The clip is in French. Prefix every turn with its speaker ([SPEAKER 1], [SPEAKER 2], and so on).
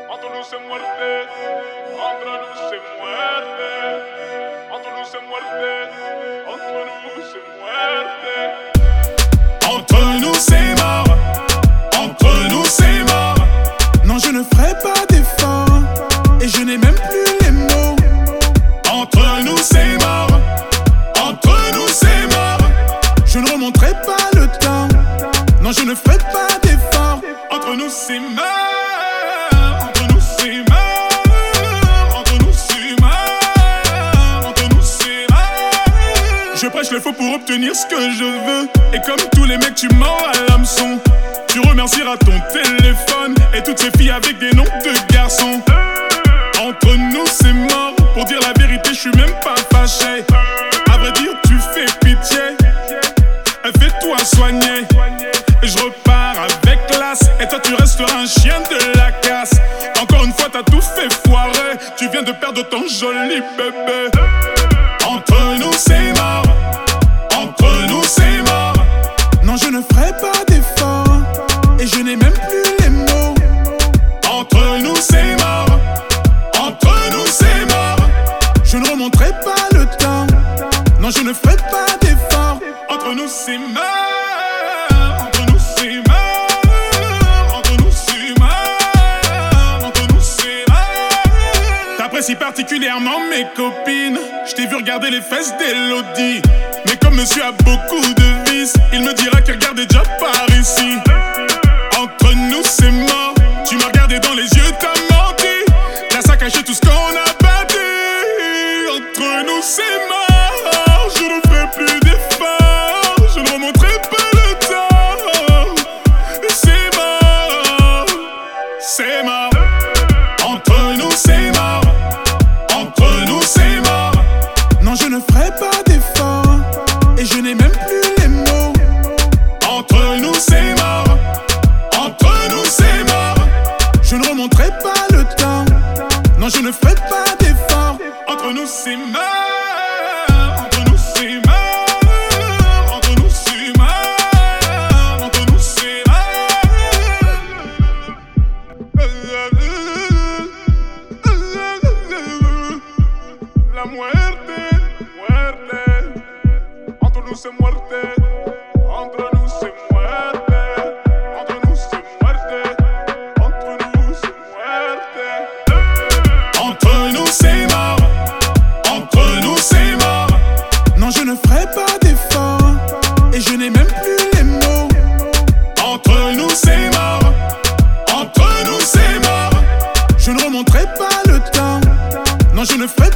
[SPEAKER 1] Entre nous c'est muerte, entre nous c'est muerte, entre nous c'est muerte, entre nous c'est muerte.
[SPEAKER 2] Entre nous c'est mort, entre nous c'est mort. Non, je ne ferai pas d'effort et je n'ai même plus les mots. Entre nous c'est mort, entre nous c'est mort. Je ne remonterai pas le temps. Non, je ne ferai pas d'effort. Entre nous c'est mort. Je prêche le faux pour obtenir ce que je veux. Et comme tous les mecs, tu mords à l'hameçon. Tu remercieras ton téléphone et toutes ces filles avec des noms de garçons. Entre nous, c'est mort. Pour dire la vérité, je suis même pas fâché. À vrai dire, tu fais pitié. Fais-toi soigner. Et je repars avec classe. Et toi, tu resteras un chien de la casse. Encore une fois, t'as tout fait foirer. Tu viens de perdre ton joli bébé. Entre nous, c'est mort. Entre nous, c'est mort. Non, je ne ferai pas d'effort et je n'ai même plus les mots. Entre nous, c'est mort. Entre nous, c'est mort. Je ne remonterai pas le temps. Non, je ne ferai pas d'effort. Entre nous, c'est mort. Entre nous, c'est mort. Entre nous, c'est mort. Entre nous, c'est mort. T'apprécies particulièrement mes copines. Je t'ai vu regarder les fesses d'Elodie. Mais comme monsieur a beaucoup de vices, il me dira qu'il regardait déjà par ici. Entre nous c'est mort. Tu m'as regardé dans les yeux, t'as menti. T'as saccagé tout ce qu'on a bâti. Entre nous c'est mort. Je ne ferai plus d'efforts. Je ne remonterai pas le temps. C'est mort. C'est mort. Entre nous c'est mort. Entre nous c'est mort. Non, je ne ferai pas d'effort et je n'ai même plus les mots. Entre nous c'est mort. Entre nous c'est mort. Je ne remonterai pas le temps. Non, je ne ferai pas d'effort. Entre nous c'est mort. Entre nous c'est mort. Entre nous c'est mort. Entre nous c'est
[SPEAKER 1] La muerte, muerte. Entre nous c'est muerte. Entre nous c'est muerte. Entre nous c'est muerte. Entre nous c'est muerte.
[SPEAKER 2] Entre nous c'est mort. Entre nous c'est mort. Non, je ne ferai pas d'effort et je n'ai même plus les mots. Entre nous c'est mort. Entre nous c'est mort. Je ne remonterai pas le temps. Non, je ne ferai